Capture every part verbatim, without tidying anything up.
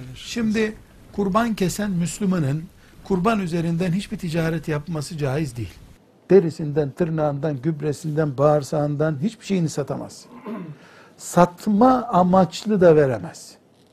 Şimdi kurban kesen Müslümanın kurban üzerinden hiçbir ticaret yapması caiz değil. Derisinden, tırnağından, gübresinden, bağırsağından hiçbir şeyini satamaz. Satma amaçlı da veremez.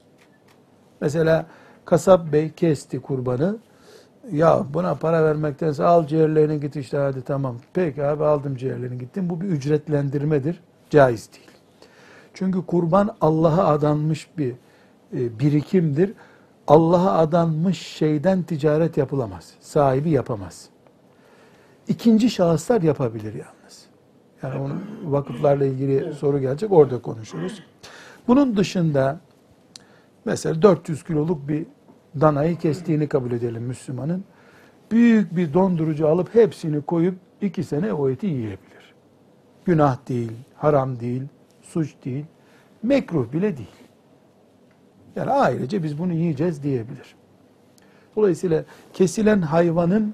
Mesela kasap bey kesti kurbanı. Ya buna para vermektense al ciğerlerini git işte, hadi tamam. Peki abi, aldım ciğerlerini gittim. Bu bir ücretlendirmedir. Caiz değil. Çünkü kurban Allah'a adanmış bir e, birikimdir. Allah'a adanmış şeyden ticaret yapılamaz. Sahibi yapamaz. İkinci şahıslar yapabilir yalnız. Yani onun vakıflarla ilgili evet. soru gelecek, orada konuşuruz. Bunun dışında mesela dört yüz kiloluk bir danayı kestiğini kabul edelim Müslümanın. Büyük bir dondurucu alıp hepsini koyup iki sene o eti yiyebilir. Günah değil, haram değil, suç değil, mekruh bile değil. Yani ailece biz bunu yiyeceğiz diyebilir. Dolayısıyla kesilen hayvanın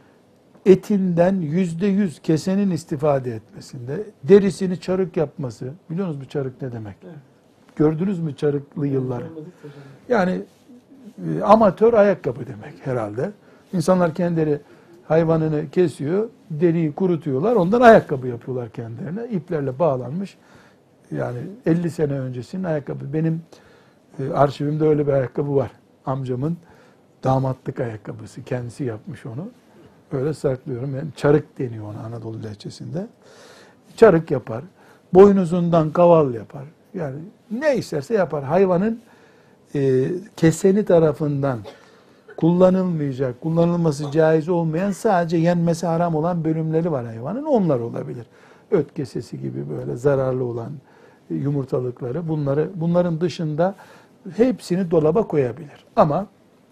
etinden yüzde yüz kesenin istifade etmesinde, derisini çarık yapması, biliyor musunuz bu çarık ne demek? Evet. Gördünüz mü çarıklı yılları? Yani e, amatör ayakkabı demek herhalde. İnsanlar kendileri hayvanını kesiyor, deriyi kurutuyorlar, ondan ayakkabı yapıyorlar kendilerine. İplerle bağlanmış. Yani elli sene öncesinin ayakkabı. Benim e, arşivimde öyle bir ayakkabı var. Amcamın damatlık ayakkabısı. Kendisi yapmış onu. Öyle saklıyorum. Yani çarık deniyor ona Anadolu lehçesinde. Çarık yapar. Boynuzundan kaval yapar. Yani ne isterse yapar. Hayvanın e, keseni tarafından kullanılmayacak, kullanılması caiz olmayan, sadece yenmesi haram olan bölümleri var hayvanın. Onlar olabilir. Öt kesesi gibi böyle zararlı olan yumurtalıkları, bunları bunların dışında hepsini dolaba koyabilir. Ama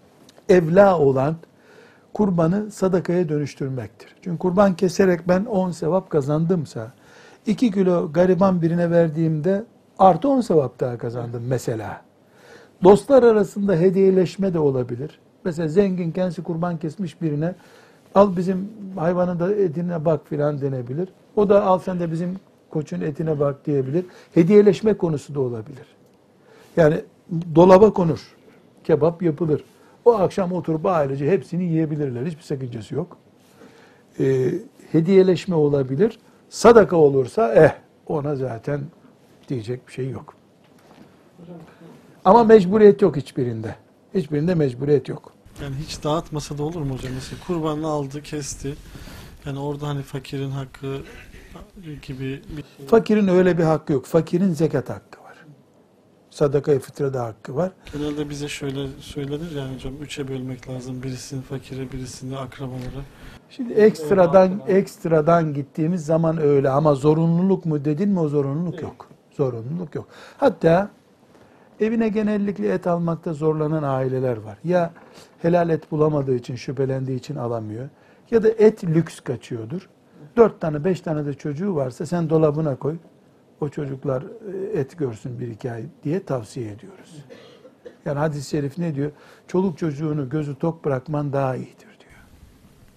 evla olan kurbanı sadakaya dönüştürmektir. Çünkü kurban keserek ben on sevap kazandımsa, iki kilo gariban birine verdiğimde artı on sevap daha kazandım mesela. Dostlar arasında hediyeleşme de olabilir. Mesela zengin kendisi kurban kesmiş birine, al bizim hayvanın da etine bak filan denebilir. O da al sen de bizim koçun etine bak diyebilir. Hediyeleşme konusu da olabilir. Yani dolaba konur, kebap yapılır. O akşam oturup ailece hepsini yiyebilirler. Hiçbir sakıncası yok. Ee, hediyeleşme olabilir. Sadaka olursa eh ona zaten diyecek bir şey yok. Ama mecburiyet yok hiçbirinde. Hiçbirinde mecburiyet yok. Yani hiç dağıtmasa da olur mu hocam? Mesela kurbanını aldı, kesti. Yani orada hani fakirin hakkı gibi bir şey. Fakirin öyle bir hakkı yok. Fakirin zekat hakkı var. Sadaka-i fıtrada hakkı var. Genelde bize şöyle söylenir yani hocam, üçe bölmek lazım. Birisini fakire, birisini akrabalara. Şimdi ekstradan ekstradan gittiğimiz zaman öyle, ama zorunluluk mu dedin mi, o zorunluluk evet. yok. Zorunluluk yok. Hatta evine genellikle et almakta zorlanan aileler var. Ya helal et bulamadığı için, şüphelendiği için alamıyor. Ya da et lüks kaçıyordur. Dört tane, beş tane de çocuğu varsa sen dolabına koy. O çocuklar et görsün bir iki ay diye tavsiye ediyoruz. Yani hadis-i şerif ne diyor? Çoluk çocuğunu gözü tok bırakman daha iyidir.